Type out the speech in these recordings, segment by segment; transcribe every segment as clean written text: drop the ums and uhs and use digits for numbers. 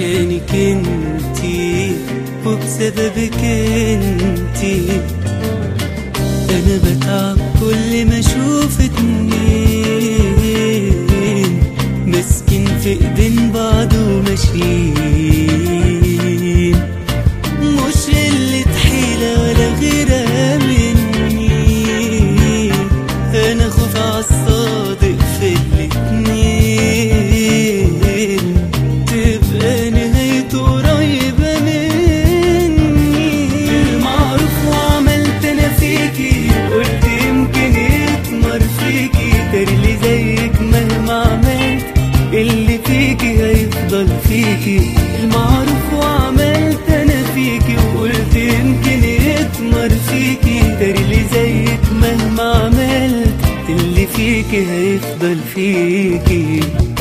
عشانك انتي وبسببك انتي انا بتعب كل ما اشوف اتنين ماسكين في ايدين بعض وماشيين، مش قلة حيلة ولا غيرها مني، انا خوف عالصادق في الاتنين تبقى نهايته قريبة مني. المعروف وعملت انا فيكي، قلت يمكن يتمر فيكي، تاري اللي زيك مهما عملت اللي فيكي هيفضل فيكي. المعروف وعملت انا فيكي، وقلت يمكن يتمر فيكي، تاري اللي زيك مهما عملت اللي فيكي هيفضل فيكي.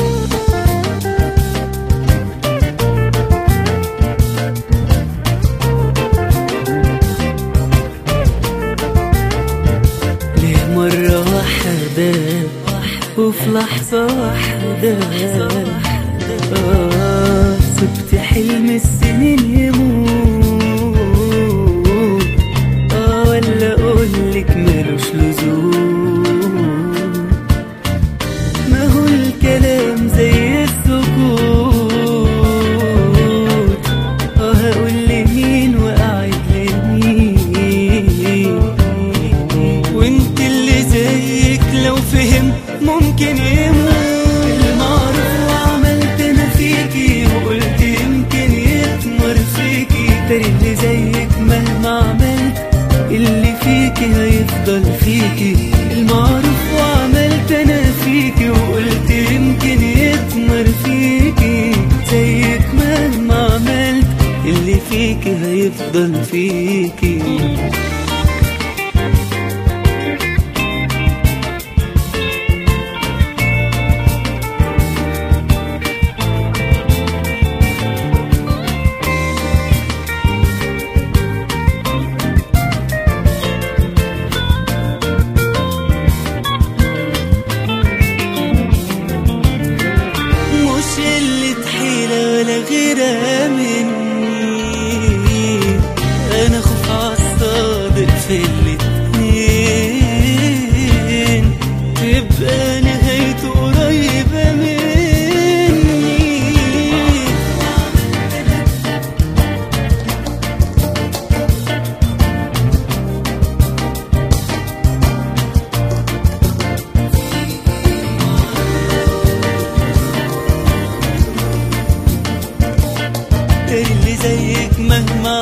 ليه مرة واحدة وفي لحظة واحدة سبت حلم السنين يموت، ولا اقولك ملوش لزوم. ما هو الكلام زي السكوت، هقول لمين واعد لمين، وانت اللي زيك لو فهم ممكن يموت. المعروف وعملت انا فيكي، وقلت يمكن يتمر فيكي، تاري اللي زيك مهما عملت اللي فيكي هيفضل فيكي. المعروف وعملت انا فيكي، وقلت يمكن يتمر فيكي، زيك مهما عملت اللي فيكي هيفضل فيكي. ولا غيرها مني، انا خوف عالصادق في الاتنين تبقى نهايته قريبة مني. اللي زيك مهما